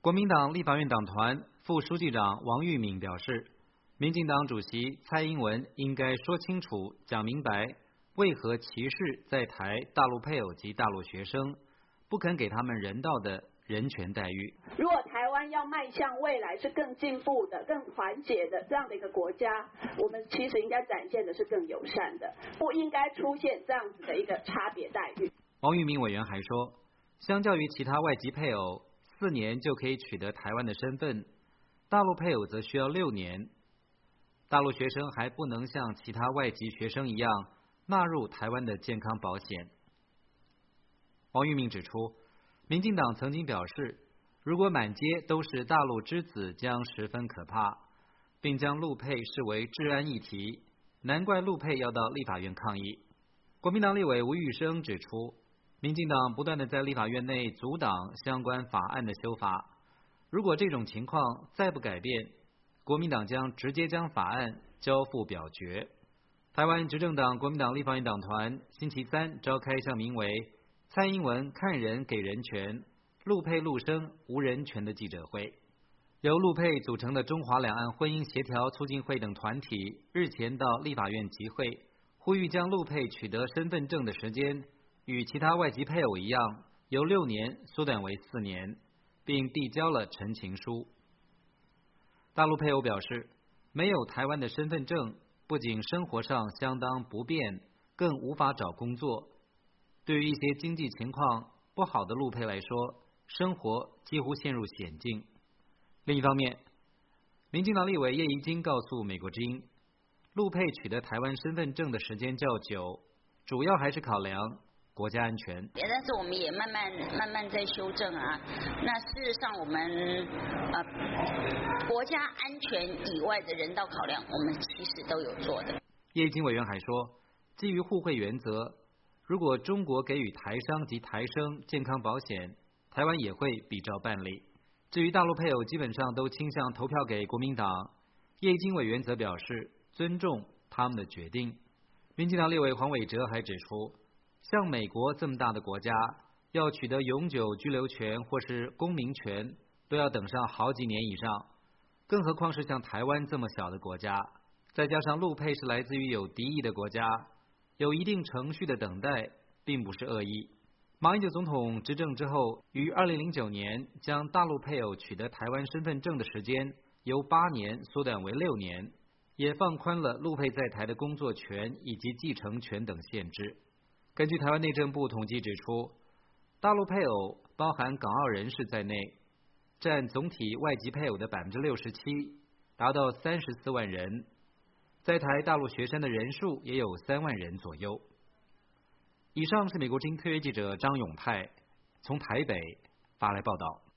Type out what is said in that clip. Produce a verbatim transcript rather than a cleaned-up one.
国民党立法院党团副书记长王玉敏表示，民进党主席蔡英文应该说清楚、讲明白，为何歧视在台大陆配偶及大陆学生，不肯给他们人道的人权待遇。 如果台湾要迈向未来是更进步的、更团结的这样的一个国家，我们其实应该展现的是更友善的，不应该出现这样子的一个差别待遇。 王玉敏委员还说，相较于其他外籍配偶四年就可以取得台湾的身份，大陆配偶则需要六年。大陆学生还不能像其他外籍学生一样纳入台湾的健康保险。王玉敏指出，民进党曾经表示，如果满街都是大陆之子将十分可怕，并将陆配视为治安议题，难怪陆配要到立法院抗议。国民党立委吴玉生指出，民进党不断地在立法院内阻挡相关法案的修法，如果这种情况再不改变，国民党将直接将法案交付表决。台湾执政党国民党立法院党团星期三召开一项名为蔡英文看人给人权，陆配陆生无人权的记者会。由陆配组成的中华两岸婚姻协调促进会等团体日前到立法院集会，呼吁将陆配取得身份证的时间与其他外籍配偶一样，由六年缩短为四年，并递交了陈情书。大陆配偶表示，没有台湾的身份证，不仅生活上相当不便，更无法找工作。对于一些经济情况不好的陆配来说，生活几乎陷入险境。另一方面，民进党立委叶宜津告诉美国之音，陆配取得台湾身份证的时间较久，主要还是考量国家安全。 但是我们也慢慢慢慢在修正啊。那事实上，我们呃国家安全以外的人道考量，我们其实都有做的。 叶宜津委员还说，基于互惠原则，如果中国给予台商及台生健康保险，台湾也会比照办理。至于大陆配偶，基本上都倾向投票给国民党。叶宜津委员则表示尊重他们的决定。民进党立委黄伟哲还指出，像美国这么大的国家，要取得永久居留权或是公民权，都要等上好几年以上，更何况是像台湾这么小的国家，再加上陆配是来自于有敌意的国家，有一定程序的等待，并不是恶意。马英九总统执政之后，于二零零九年将大陆配偶取得台湾身份证的时间由八年缩短为六年，也放宽了陆配在台的工作权以及继承权等限制。根据台湾内政部统计指出，大陆配偶包含港澳人士在内，占总体外籍配偶的百分之六十七，达到三十四万人。在台大陆学生的人数也有三万人左右。以上是美国之音特约记者张永泰从台北发来报道。